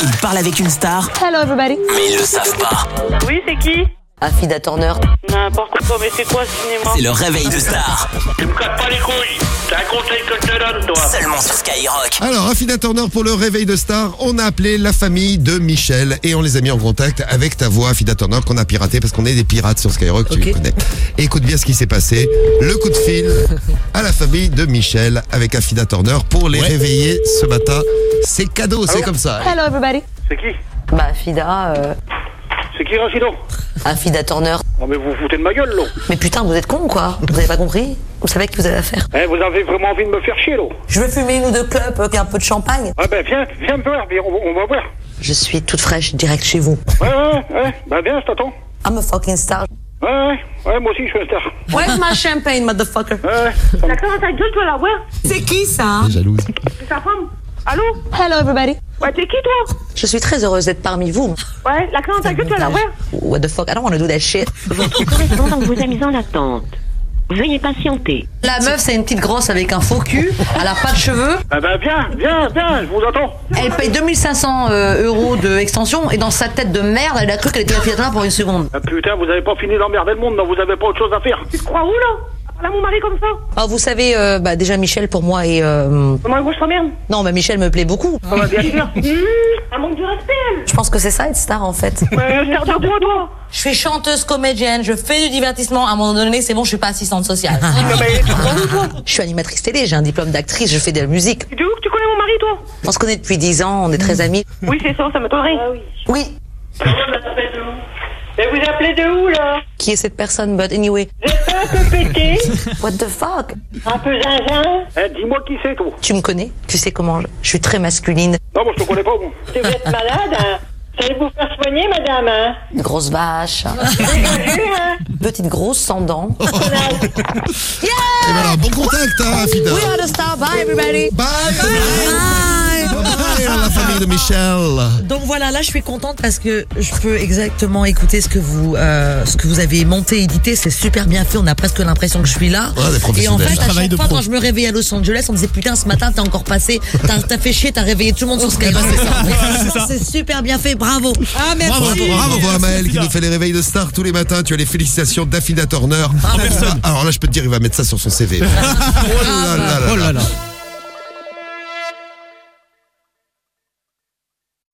Ils parlent avec une star, Hello everybody. mais ils le savent pas. Oui, c'est qui? Affida Turner. N'importe quoi, mais c'est quoi ce cinéma? C'est le réveil de star, Tu me casses pas les couilles. C'est un conseil que je te donne, toi. seulement sur Skyrock. Alors, Affida Turner pour le réveil de star, on a appelé la famille de Michel et on les a mis en contact avec ta voix, Affida Turner, qu'on a piraté parce qu'on est des pirates sur Skyrock, tu les connais. Et écoute bien ce qui s'est passé. Le coup de fil à la famille de Michel avec Affida Turner pour les réveiller ce matin. C'est cadeau, c'est comme ça. Hello everybody. C'est qui? Bah, Affida, C'est qui, Rachidon? Affida Turner. Oh, mais vous vous foutez de ma gueule, là. Mais putain, vous êtes con, quoi. Vous avez pas compris? Vous savez que vous avez affaire. Eh, vous avez vraiment envie de me faire chier, là. Je veux fumer une ou deux clopes et un peu de champagne. Ah, ben, viens me voir, on va voir. Je suis toute fraîche, direct chez vous. Ouais. Bah, viens, je t'attends. I'm a fucking star. Ouais, moi aussi, je suis un star. Where's my champagne, motherfucker? D'accord, ta gueule, toi, la ouais. C'est qui, ça? Jalouse. C'est sa femme. Allô? Hello everybody. Ouais, t'es qui, toi? Je suis très heureuse d'être parmi vous. Ouais, la clé dans ta gueule, toi, la ouais. What the fuck? I don't wanna do that shit. Votre correspondant vous a mis en attente. Veuillez patienter. La meuf, c'est une petite grosse avec un faux cul. Elle a pas de cheveux. Ah, ben, viens, je vous attends. Elle paye 2500 euros de extension et dans sa tête de merde, elle a cru qu'elle était Affida Turner pour une seconde. Ah, putain, vous avez pas fini d'emmerder le monde, non, vous avez pas autre chose à faire. Tu te crois où, là? Là, mon mari comme ça? Ah, vous savez, déjà Michel pour moi est... Moi, je t'emmerde. Non, mais Michel me plaît beaucoup. Ça va bien sûr. Un manque de respect, elle. Je pense que c'est ça être star en fait. Star de quoi, toi? Je suis chanteuse comédienne, je fais du divertissement. À un moment donné, c'est bon, je suis pas assistante sociale. Je suis animatrice télé, j'ai un diplôme d'actrice, je fais de la musique. Tu dis où que tu connais mon mari, toi? On se connaît depuis 10 ans, on est très amis. Oui, c'est ça m'étonnerait. Ah oui. Oui. Mais vous appelez de où, là? Qui est cette personne? But anyway. Vous êtes pas un peu pété? What the fuck? Un peu zinzin? Eh, dis-moi qui c'est, toi. Tu me connais? Tu sais comment je suis très masculine. Non, moi, je te connais pas, moi. Vous êtes malade, hein? Vous allez vous faire soigner, madame, hein? Une grosse vache. Petite grosse sans dents. Et voilà, bon contact, hein, Affida. We are the star, bye everybody. Bye, la famille de Michel. Donc voilà, là je suis contente parce que je peux exactement écouter ce que vous avez monté, édité, c'est super bien fait, on a presque l'impression que je suis là. Ouais, des et en professionnels. fait, à chaque fois quand je me réveillais à Los Angeles, on disait putain ce matin t'es encore passé, t'as fait chier, t'as réveillé tout le monde sur Skyrock. C'est super bien fait, bravo. Ah merci. Bravo à Maël qui nous fait les réveils de star tous les matins. Tu as les félicitations d'Affida Turner. Alors là, je peux te dire, il va mettre ça sur son CV. Oh là là là là.